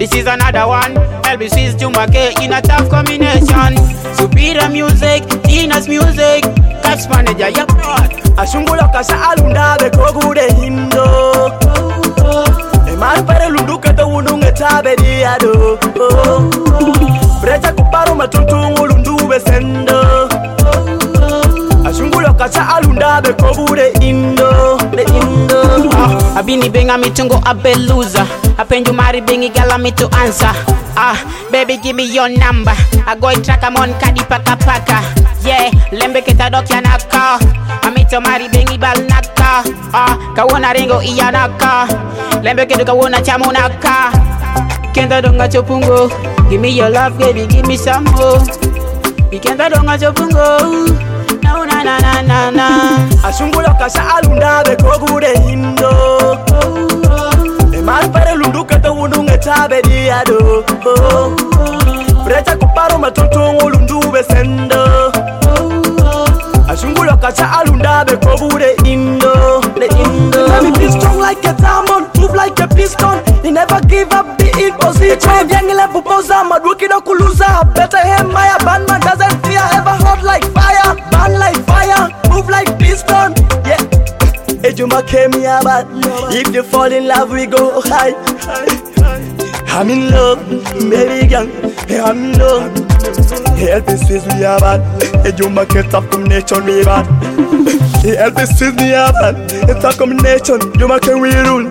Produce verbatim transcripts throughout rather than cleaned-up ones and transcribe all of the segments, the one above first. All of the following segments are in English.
This is another one. L B C's Jumake in a tough combination. Superior music, Dina's music. Caps manager, yep. Ashungula kasa alunda be kogude hindo. Emar pere lundu kata ununge tabe diado. Brecha kuparo matutungu lundu be sendo. Ashungula kasa alunda be kogude indo. The indo. Ah, abini benga mitungo abeluza. Apenju mari bengi gala me to answer. Ah, baby give me your number. I go track am on kadi paka paka. Yeah, lembe kita dok ya naka. Amito mari bengi bal naka. Ah, kawona rengo iya naka. Lembe kita kawona chamu naka. Kenda donga chopungo. Give me your love, baby, give me some more. Kenda donga chopungo. Na na na na na na. Ashungula kasa alunda be kogude hindo. Emar pare lundu kata ununge tabe diado. Brecha kuparo matutungu lundu be sendo. Ashungula kasa alunda be kogude indo. The indo. Let me be strong like a diamond, move like a piston. You never give up, be in position. Yangile pupoza, madwuki no kuluza. Better him, my bandman doesn't fear. Ever hot like fire, burn like fire, move like piston. Yeah. Ejuma came here, but if you fall in love, we go high. I'm in love, baby girl. I'm in love. Help me squeeze me a bad. Ejuma can't stop combination me bad. Help me squeeze me a bad. It's a combination. Ejuma can we rule.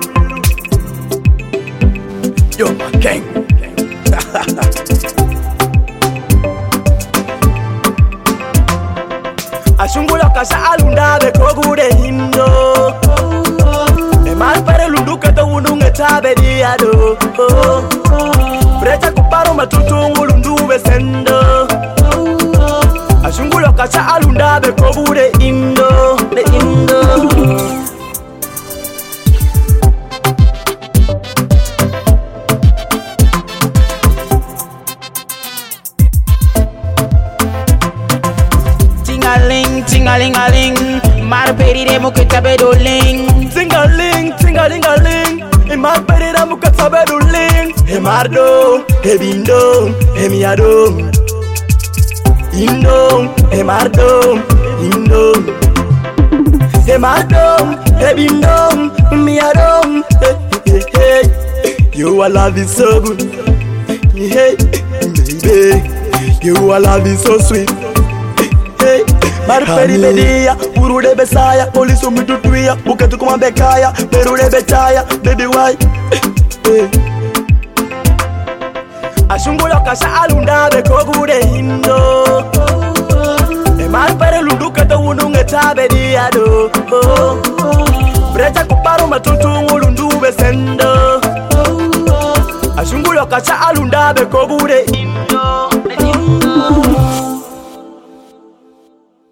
Yo, my king. Ashungula kasa alunda be kogude hindo. Emar pere lundu kata ununge tabe diado. Brecha kuparo matutungu lundu be sendo. Ashungula kasa alunda be kogude hindo. The hindo. Ting-a-ling, ting-a-ling-a-ling. Mar peri de muketa bedoling. Ting-a-ling, ting-a-ling-a-ling. Emar peri de muketa bedoling. Emardo, ebindo, emiado. Indo, emardo, indo. Emardo, ebindo, emiado. Hey, hey, hey. You are loving so good. Hey, baby. You are loving so sweet. Marperi bedia, urude besaya, police umitu tuya, buketu kuma bekaya, perude betaya, baby why? Hey. Ashungula kasa alunda be kogude hindo. Emar pere lundu kata ununge tabe diado. Brecha kuparo matutungu lundu be sendo. Ashungula kasa alunda be kogude hindo.